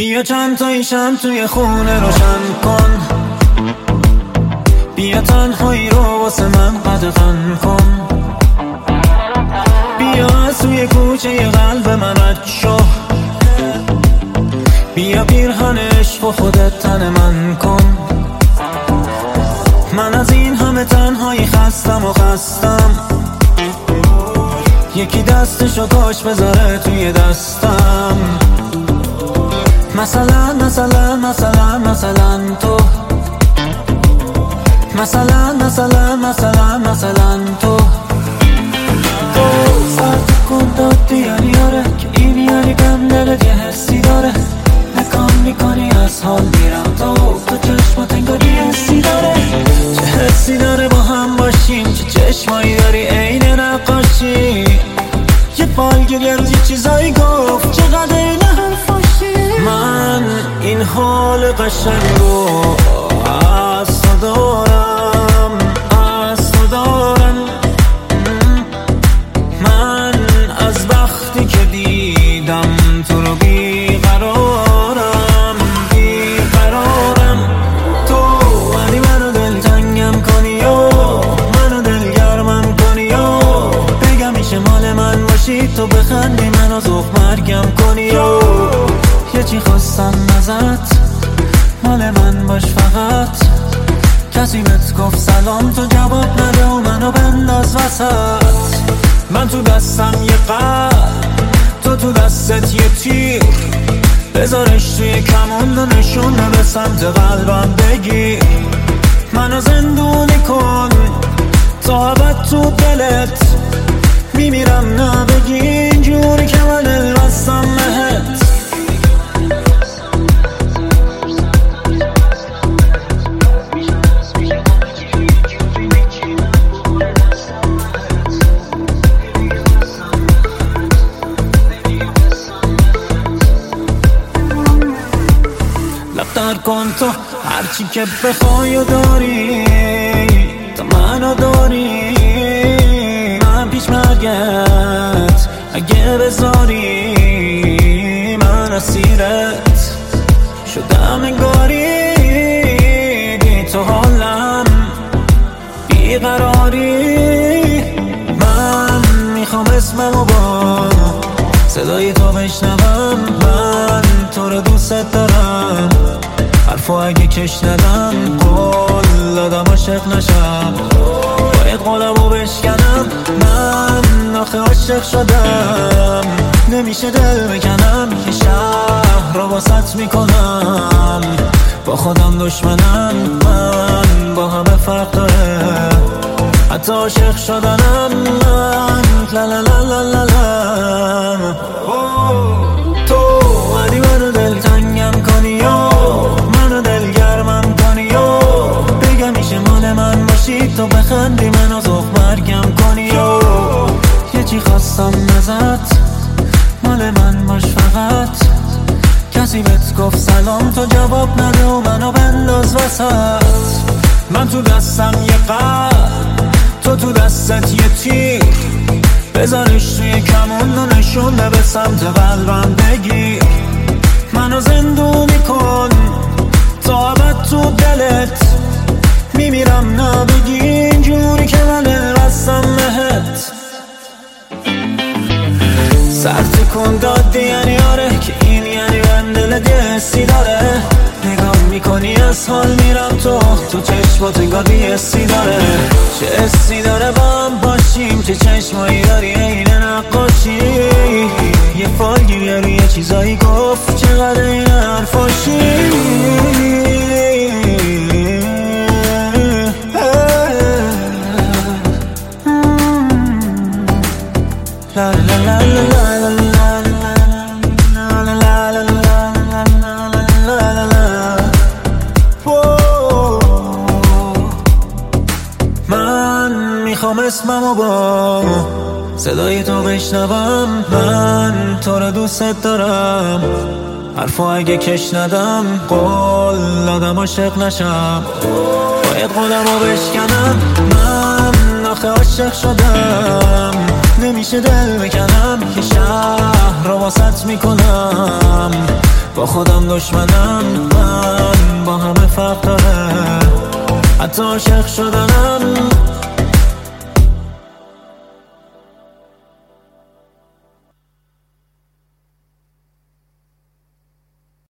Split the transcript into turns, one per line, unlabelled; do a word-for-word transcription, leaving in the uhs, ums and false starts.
بیا چند تایی شم توی خونه روشن کن، بیا تنهایی رو واسه من قدغن کن، بیا از توی کوچه ی قلب من رد شو، بیا پیرهن عشق و خودت تن من کن. من از این همه تنهایی خستم و خستم، یکی دستشو کاش بذاره توی دستم. مثلا مثلا مثلا مثلا تو، مثلا مثلا مثلا مثلا تو تو سرت کن دادی یعنی آره که این یعنی بهم دلت یه حسی داره، نکام میکنی از حال میرم تو تو چشمات انگار یه حسی داره. چه حسی داره با هم باشیم، چه چشمایی داری عین نقاشی، یه بالگیر یه روزی چیزایی گفت چقدر این حرفاشی. من این حال قشنگ رو از تو دارم، از تو دارم. من از وقتی که دیدم تو رو بیقرارم، بیقرارم. تو ولی منو دلتنگم کنی و منو دلگرمم کنی و بگم میشه مال من باشی، تو بخندی منو ذوق مرگم کنی و یه چی خواستم ازت، مال من باش فقط. کسی بهت گفت سلام تو جواب نده و منو بنداز وسط. من تو دستم یه قلب، تو تو دستت یه تیر، بذارش توی کمون و نشونه به سمت قلبم بگیر. منو زندونی کن تا ابد تو دلت، میمیرم نبگی اینجوری که من دل بستم بهت. لفتر کن تو هرچی که بخوای و داری، تو منو داری. من پیش مرگت اگه بذاری، من اسیرت شدم انگاری. بی تو حالم بیقراری. من میخوام اسممو با صدای تو بشنوم، من تو رو دوست دارم. حرفو اگه کش ندم قول دادم عاشق نشم، باید قولمو بشکنم. من آخه عاشق شدم، نمیشه دل بکنم. یه شهر رو واسط میکنم، با خودم دشمنم. من با همه فرق داره، حتی عاشق شدنم. من لا لا لا لا لا لا. تو ولی منو دلتنگم کنی و منو دلگرمم کنی و بگم میشه مال من باشی، تو بخندی منو ذوق مرگم کنی و یه چی خواستم ازت، مال من باش فقط. کسی بهت گفت سلام تو جواب نده و منو بنداز وسط. من تو دستم یه قلب، تو تو دستت یه تیر، بذارش توی کمون و نشونه به سمت قلبم بگیر. منو زندونی کن تا ابد تو دلت، میمیرم نبگی اینجوری که من دل بستم بهت. سرت کن دادی یعنی آره که این یعنی من دلت یه حسی داره، نگاه میکنی از حال میرم تو تو چشمات انگار یه حسی داره. چه حسی داره با هم باشیم، چه چشمایی داری عین نقاشی، یه فالگیر روی یه چیزایی گفت چقدر این حرفاشی. لا لا لا لا میخوام اسممو با صدای تو بشنوم، من تو رو دوست دارم. حرفو اگه کش ندم قول دادم عاشق نشم، باید قولمو بشکنم. من آخه عاشق شدم، نمیشه دل بکنم. یه شهر رو واسط میکنم، با خودم دشمنم، من با همه فرق داره، حتی عاشق شدنم